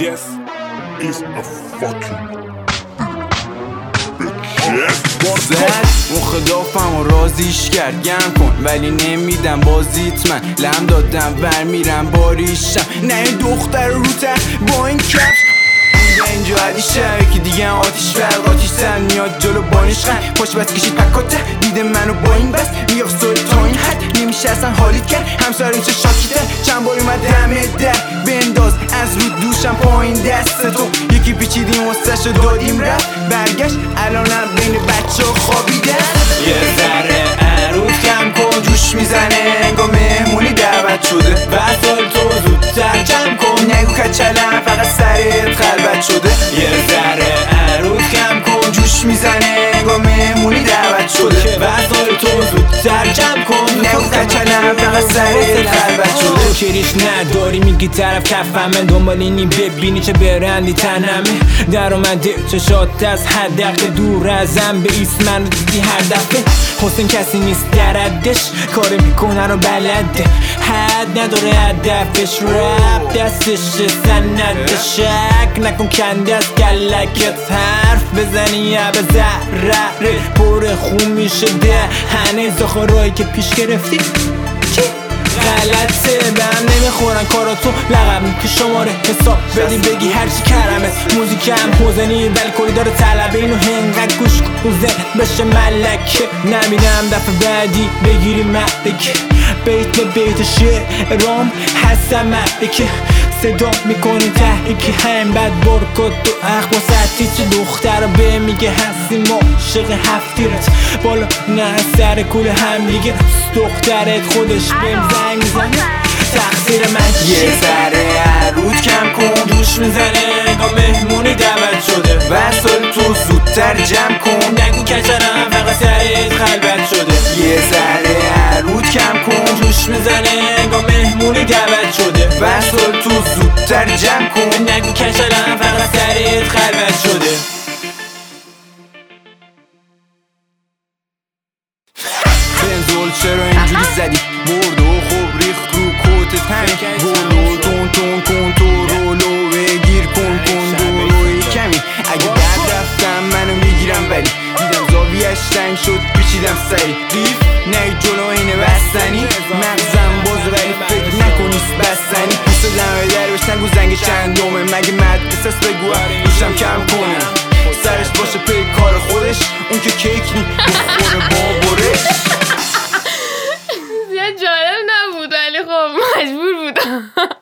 This is a fucking زد مخدافم و رازیش کرد گم کن ولی نمیدم بازیت من لم دادم برمیرم باریشم نه این دختر رو تخت با این کفش اینجا عدیشه یکی دیگه آتیش فرق آتیش سر میاد جلو بانش خند پاش بس کشید پکاته دیده منو با این بس میگه سوی تا این حد نمیشه اصلا حالیت کرد همسر میشه شاکیته چند بار اومد دمه در بنداز از رو دوشم پایین دست تو یکی پیچیدیم وستش دادیم رفت برگشت الانم بین بچه خوابیده یه ذره عروض کم کن جوش میزنه انگاه مهمونی دعوت شده بسال تو زودتر جمع کن نگو کچلم فقط سرت خلوت شده یه ذره عروض کم کن جوش میزنه انگاه مهمونی دعوت شده بسال تو زودتر جمع کن نگو کچلم فقط سرت خلوت شده کریش نداری میگی طرف کفمه دنبال اینی ببینی چه برندی تنمه در اومده چشات از حدقه دور ازم به ایست من رو دیدی هر دفعه حسین کسی نیست دردش کار میکنه رو بلده حد نداره هدفش رپ دستش سنده شک نکن کنده از گلکت حرف بزنی یا به ذره پر خون میشه دهنه زخارایی که پیش گرفتی چی؟ غلطه به هم نمیخورن کاراتو لقب که شماره حساب بدی بگی هرچی کرمه موزیکم حوزنی ولی کلی داره طلبه اینو هنگت گوش کن زن بشه ملکه نمیدم دفعه بعدی بگیری مدکه بیت به بیت شعرام هستم مدکه صدا میکنی تحریکی هم بد برکت تو اخ واسطی چه دختر به میگه هستی عاشق هفتیرت بالا نه سر کول هم دیگه دخترت خودش بهم زنگ میزنه تقصیر من یه ذره عروض کم کن جوش میزنه انگاه مهمونی دعوت شده وصل تو زودتر جمع کن نگو کچرم فقط سرت خلوت شده یه ذره عروض کم کن جوش میزنه انگاه مهمونی دعوت شده وصل تو زودتر جمع کن نگو کچرم فقط سرت خلوت شده بنزول چرا اینجوری زدی برد و خوب ریخت رو کتت همین بولو تون تون کنترولو بگیر کن دورو کمی اگه درد رفتم منو میگیرم ولی دیدم زاویش تنگ شد پیچیدم سری ریف نه جلو اینه بستنی مغزم باز ولی فکر نکنیست بستنی دوست دمه در بشتن گو زنگ چندومه مگه مدرسه است بگو روشم کم کنم سرش باشه پی کار خودش اون که کیک نی بخوره بابرش زیاد جالب نبود ولی خب مجبور بودم